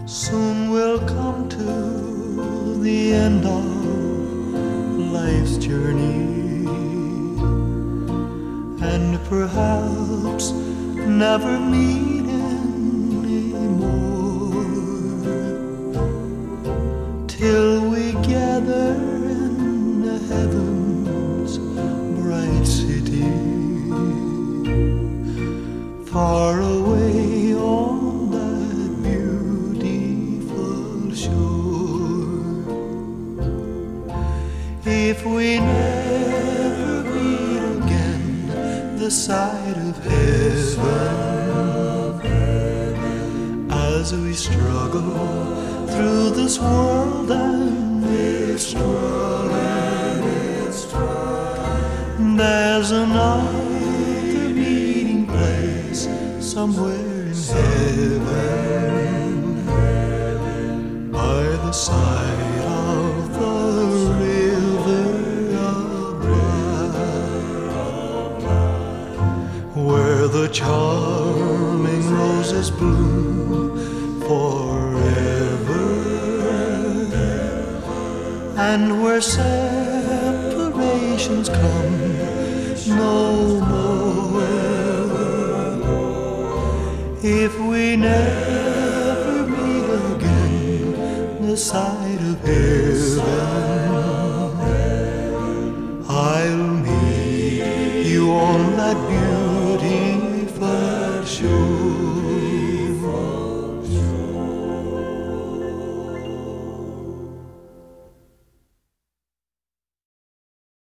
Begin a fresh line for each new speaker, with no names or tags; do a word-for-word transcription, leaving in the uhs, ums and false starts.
Soon we'll come to the end of life's journey, and perhaps never meet anymore, till we gather in the heaven's bright city, far away on that beautiful shore. If we never meet again this side of heaven, as we struggle through this world and its struggle, there's another meeting place somewhere in heaven, by the side of the river of life, where the charming roses bloom forever, and where separations come no more. If we never meet again this side of heaven, I'll meet you on that beautiful